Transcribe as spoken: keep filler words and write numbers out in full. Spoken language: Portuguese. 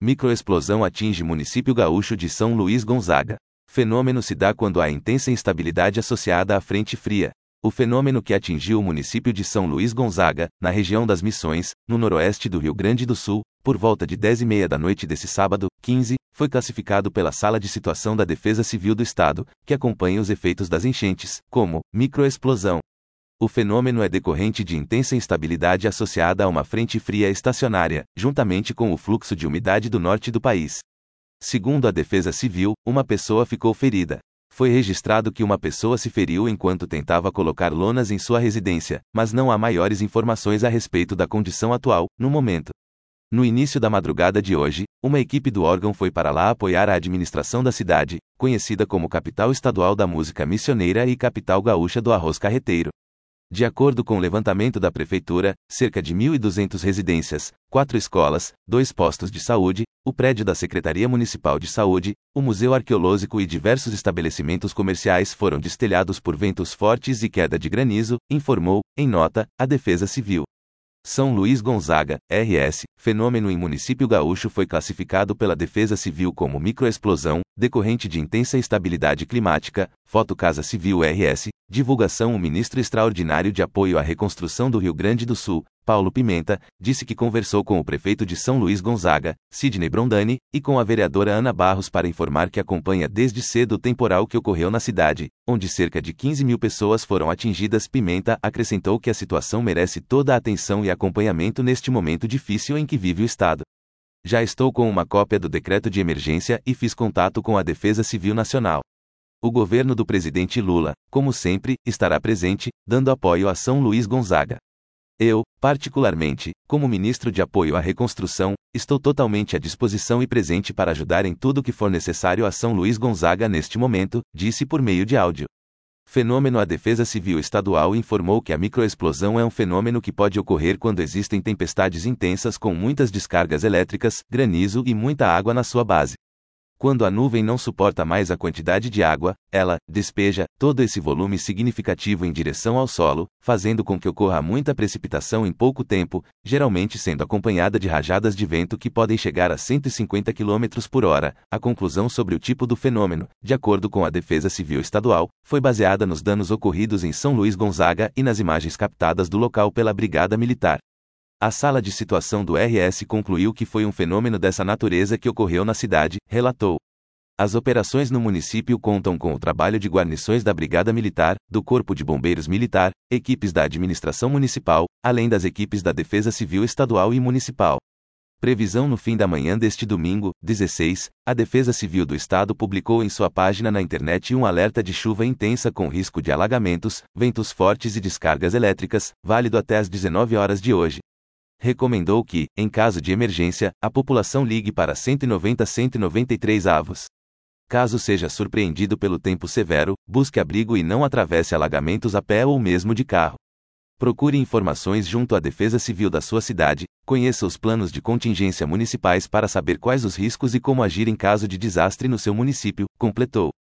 Microexplosão atinge município gaúcho de São Luís Gonzaga. Fenômeno se dá quando há intensa instabilidade associada à frente fria. O fenômeno que atingiu o município de São Luís Gonzaga, na região das Missões, no noroeste do Rio Grande do Sul, por volta de dez e meia da noite desse sábado, quinze, foi classificado pela Sala de Situação da Defesa Civil do Estado, que acompanha os efeitos das enchentes, como microexplosão. O fenômeno é decorrente de intensa instabilidade associada a uma frente fria estacionária, juntamente com o fluxo de umidade do norte do país. Segundo a Defesa Civil, uma pessoa ficou ferida. Foi registrado que uma pessoa se feriu enquanto tentava colocar lonas em sua residência, mas não há maiores informações a respeito da condição atual, no momento. No início da madrugada de hoje, uma equipe do órgão foi para lá apoiar a administração da cidade, conhecida como Capital Estadual da Música Missioneira e Capital Gaúcha do Arroz Carreteiro. De acordo com o levantamento da Prefeitura, cerca de mil e duzentas residências, quatro escolas, dois postos de saúde, o prédio da Secretaria Municipal de Saúde, o Museu Arqueológico e diversos estabelecimentos comerciais foram destelhados por ventos fortes e queda de granizo, informou, em nota, a Defesa Civil. São Luís Gonzaga, R S, fenômeno em município gaúcho foi classificado pela Defesa Civil como microexplosão, decorrente de intensa instabilidade climática, foto Casa Civil R S, divulgação. O ministro extraordinário de apoio à reconstrução do Rio Grande do Sul, Paulo Pimenta, disse que conversou com o prefeito de São Luís Gonzaga, Sidney Brondani, e com a vereadora Ana Barros para informar que acompanha desde cedo o temporal que ocorreu na cidade, onde cerca de quinze mil pessoas foram atingidas. Pimenta acrescentou que a situação merece toda a atenção e acompanhamento neste momento difícil em que vive o Estado. Já estou com uma cópia do decreto de emergência e fiz contato com a Defesa Civil Nacional. O governo do presidente Lula, como sempre, estará presente, dando apoio a São Luís Gonzaga. Eu, particularmente, como ministro de apoio à reconstrução, estou totalmente à disposição e presente para ajudar em tudo o que for necessário a São Luís Gonzaga neste momento, disse por meio de áudio. Fenômeno. A Defesa Civil Estadual informou que a microexplosão é um fenômeno que pode ocorrer quando existem tempestades intensas com muitas descargas elétricas, granizo e muita água na sua base. Quando a nuvem não suporta mais a quantidade de água, ela despeja todo esse volume significativo em direção ao solo, fazendo com que ocorra muita precipitação em pouco tempo, geralmente sendo acompanhada de rajadas de vento que podem chegar a cento e cinquenta quilômetros por hora. A conclusão sobre o tipo do fenômeno, de acordo com a Defesa Civil Estadual, foi baseada nos danos ocorridos em São Luís Gonzaga e nas imagens captadas do local pela Brigada Militar. A Sala de Situação do R S concluiu que foi um fenômeno dessa natureza que ocorreu na cidade, relatou. As operações no município contam com o trabalho de guarnições da Brigada Militar, do Corpo de Bombeiros Militar, equipes da Administração Municipal, além das equipes da Defesa Civil Estadual e Municipal. Previsão. No fim da manhã deste domingo, dezesseis, a Defesa Civil do Estado publicou em sua página na internet um alerta de chuva intensa com risco de alagamentos, ventos fortes e descargas elétricas, válido até às dezenove horas de hoje. Recomendou que, em caso de emergência, a população ligue para cento e noventa cento e noventa e três avos. Caso seja surpreendido pelo tempo severo, busque abrigo e não atravesse alagamentos a pé ou mesmo de carro. Procure informações junto à Defesa Civil da sua cidade, conheça os planos de contingência municipais para saber quais os riscos e como agir em caso de desastre no seu município, completou.